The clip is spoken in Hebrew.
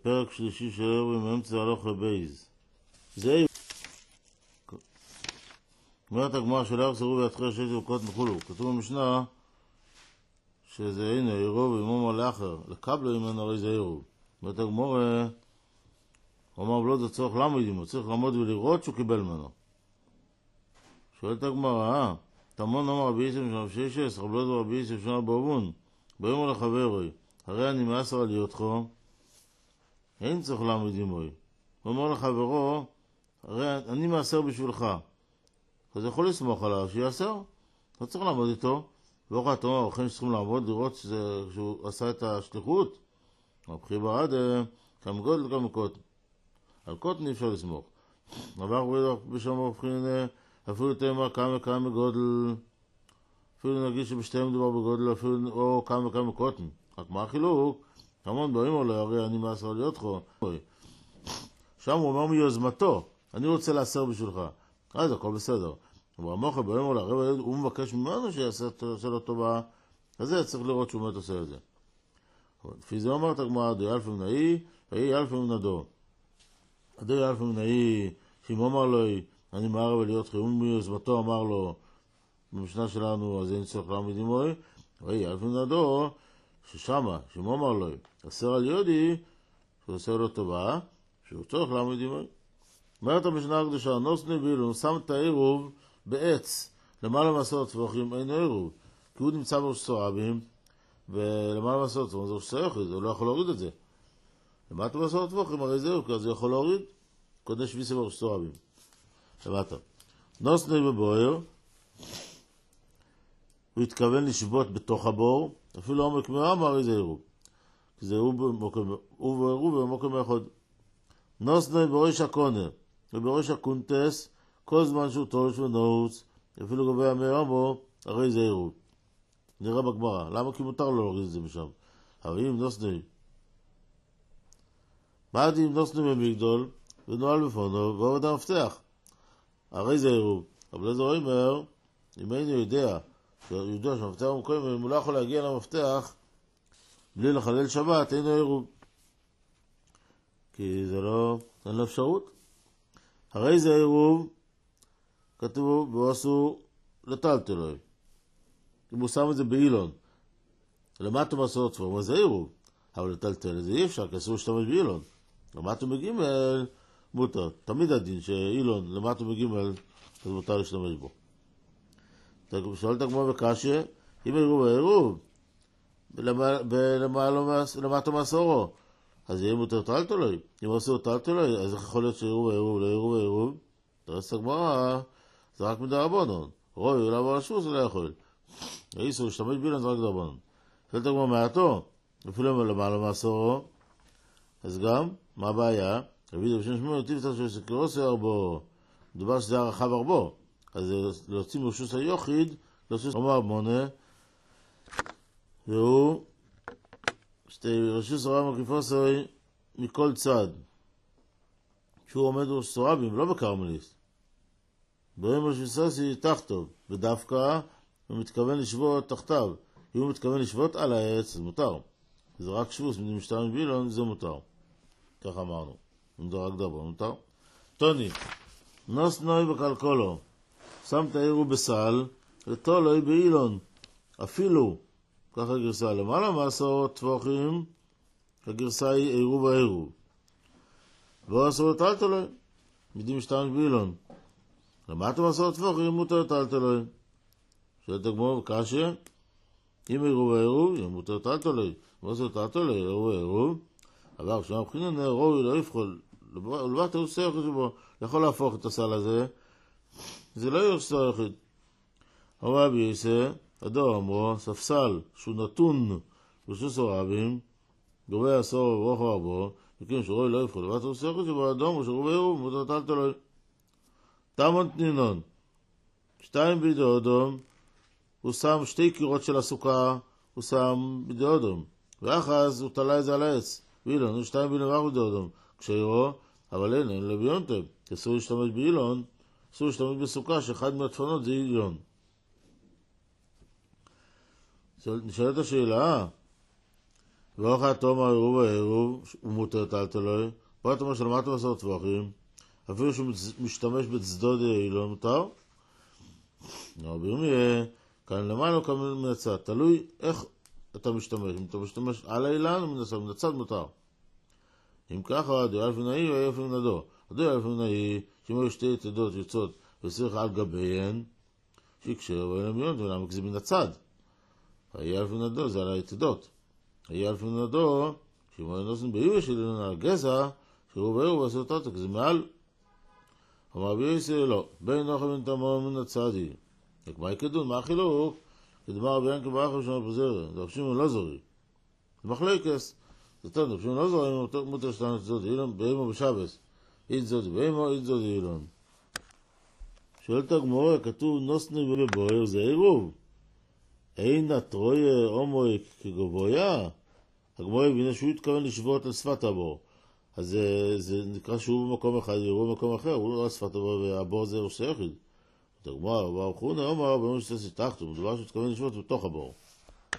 פרק שלישי של אירועים, אמצע הלוך לבייז. זה אומרת הגמרא של ארץ עירוב ויתחל שתי תבוקות מחולו. כתוב במשנה שזה הנה עירוב ומומו לאחר, לקבלו ממנו הרי זה עירוב. אומרת הגמרא, אומר בלוד הצורך למה ידימו, צריך לעמוד ולראות שהוא קיבל ממנו. שואלת הגמרא, תמון אמר רבי יסף משנה ששס, רבלוד ורבי יסף משנה באובון, ביום הולך חברי, הרי אני מאסר על היותכו, אין צריך לעמוד ידימוי. הוא אומר לחברו, הרי אני מאסר בשבילך. אז יכול לסמוך עליו שיאסר, לא צריך לעמוד איתו. ואוכל אתה אומר, אוכלים שצריכים לעמוד לראות שהוא עשה את השליחות. הבחי ברד, כמה גודל וכמה קוטן. על קוטן אי אפשר לסמוך. עבר בשם הבחין, אפילו תאמר כמה וכמה גודל, אפילו נגיד שבשתיהם מדובר בגודל, אפילו או כמה וכמה קוטן. רק מה החילוק? המון באים עולה, הרי אני מאסר להיות חו. שם הוא אומר מיוזמתו, אני רוצה לאסר בשבילך. אז הכל בסדר. אבל המוכל באים עולה, הרי הוא מבקש ממנו שיעשה לו טובה, אז זה צריך לראות שהוא באמת עושה את זה. לפי זה אומרת הגמרא, דו ילפה מנאי, ואי ילפה מנדו. דו ילפה מנאי, שאם אומר לו, אני מערב להיות חי, הוא מיוזמתו אמר לו, במשנה שלנו, אז אין צריך להעמיד עמוי, ואי ילפה מנדו, ששמה, שאם אומר לו, אסר על יודי, שהוא עושה לו טובה, שהוא צריך להעמיד עמוי. אומרת המשנה הקדושה, נוסני בילו, שם את העירוב בעץ, למעלה מעשרות טפוחים, אין עירוב, כי הוא נמצא בראש סורבים, ולמעלה מעשרות טפוחים, זה ראש סורבים, הוא לא יכול להוריד את זה. למטה מעשרות טפוחים, הרי זהו, כי זה יכול להוריד, קודש ויסה בראש סורבים. למטה. נוסני בבויר, הוא התכוון לשבות בתוך הבור, אפילו עומק מהעם, הרי זה עירוב. כי זה הוא ועירוב במוקם אחד. נוסני בראש הקונה, ובראש הקונטס, כל זמן שהוא תולש ונעוץ, אפילו גבי המרמו, הרי זה עירוב. נראה בגמרא, למה? כי מותר לו להוריד את זה משם. אבל אם נוסני, בעד אם נוסני במגדול, ונועל בפונו, ועובד המפתח, הרי זה עירוב. אבל זה אומר, אם היינו יודע שהמפתח הוא מקוים, אם הוא לא יכול להגיע למפתח, בלי לחלל שבת, אינו עירוב. כי זה לא, אין לו אפשרות. הרי זה עירוב, כתוב, ועשו לטלטלוי. אם הוא שם את זה באילון, למטה מסורת פורמה, זה עירוב. אבל לטלטל את זה אי אפשר, כי אסור להשתמש באילון. למטה בגימל, מותר. תמיד הדין שאילון, למטה בגימל, אז מותר להשתמש בו. שואלת הגמרא בקשיא, אם עירוב העירוב, למטה מסורו, אז יהיה מותר טלטלוי. אם עשו טלטלוי, אז יכול להיות שעירוב העירוב, לעירוב העירוב, תרס הגמרא, זה רק מדרבנן. רואי, לעבור לשבוס, זה לא יכול. איסור, להשתמש באילון, זה רק מדרבנן. שואלת הגמרא מעטו, אפילו למעלה מעשורו, אז גם, מה הבעיה? רבי בשם שמואל הוטיב את השבוס, שכירוס הרבו, מדובר שזה הרחב הרבו, אז להוציא מרשוס היוחיד, להוציא אומר מונה, והוא שתי רשוס הרב מקיפוסוי מכל צד, שהוא עומד ראש סורבים, לא בקרמליסט. ברם רשוס תחתוב, ודווקא הוא מתכוון לשבות תחתיו. אם הוא מתכוון לשבות על העץ, זה מותר. זה רק שבוס, משתמש באילון, זה מותר. כך אמרנו. אם זה רק דבר, מותר. טוני, נוס נוי בקלקולו, שם את העירוב בסל, ותולוי באילון. אפילו, ככה הגרסה, למעלה מעשרות טפוחים, הגרסה היא עירוב העירוב. ועוד עשרות טלטלוי, מידים משתמש באילון. למטה מעשרות טפוחים, מותר טלטלוי. שואלת הגמרא בקשיא, אם עירוב העירוב, מותר טלטלוי. ועשרות טלטלוי, עירוב העירוב. אבל כשמה מבחינה ראוי לא יבחול, ולבט הוא עושה יחיד שבו, יכול להפוך את הסל הזה, זה לא יעשה יחיד. אבל רבי יסף, הדור אמרו, ספסל שהוא נתון רשוס הרבים, גובה עשור וברוך רבו, וכן שרואי לא יבחול, לבט הוא עושה יחיד שבו, אדום הוא שרוב העירוב, מותר טלטלוי. תמון תנינון, 2 בידי אדום, הוא שם 2 קירות של הסוכה, הוא שם בידי אדום, ואחז הוא תלה את זה על העץ. באילון, הוא 2 בידי ואחד בידי אדום. כשירו, אבל אין לביונטב, אסור להשתמש באילון, אסור להשתמש בסוכה, שאחד מהדפנות זה אילון. נשאלת השאלה, ואוכל תום העירוב העירוב, הוא מותר טלטלוי, פה אתה אומר שלמטה 10 טווחים, אפילו שהוא משתמש בצדוד אילון מותר. בירמיה, כאן למעלה או כאן מן הצד, תלוי איך אתה משתמש, אם אתה משתמש על האילן או מן הצד מותר. אם ככה, דו אלף מנאי או אלף מנדו. דו אלף מנאי, שאם היו שתי יתדות יוצאות וצריך על גביהן, שיקשר ואין מיון, ולמה זה מן הצד. היה אלף מנדו זה על היתדות. היה אלף מנדו, שאם היו נוסעים ביוש של אילון על גזע, שהוא בעירוב ועשו אותו, כי זה מעל. אמר ביוש לא, בין נוחם מן תמר מן הצדי. מה יקדון, מה החילוק? כדמר רבי ינקל ברחב שמה פוזר, דרשים לא זורי. זה מחלקס. זאת אומרת, דרשים לא זורי, מותר שתיים זאת אילון, באימו בשבס. אית זאת באימו, אית זאת אילון. שואלת הגמורה, כתוב נוסני בבויר, זה עירוב. אין הטרויה הומוי כגבויה. הגמורה הבינה שהוא התכוון לשבות על שפת הבור. אז זה נקרא שהוא במקום אחד, עירוב במקום אחר, הוא לא על שפת הבור, והבור זה ראשי יחיד. הגמרא, ברוך הוא נאמר, במובן שתעשי תחתו, מדובר שהתכוון לשבות בתוך הבור.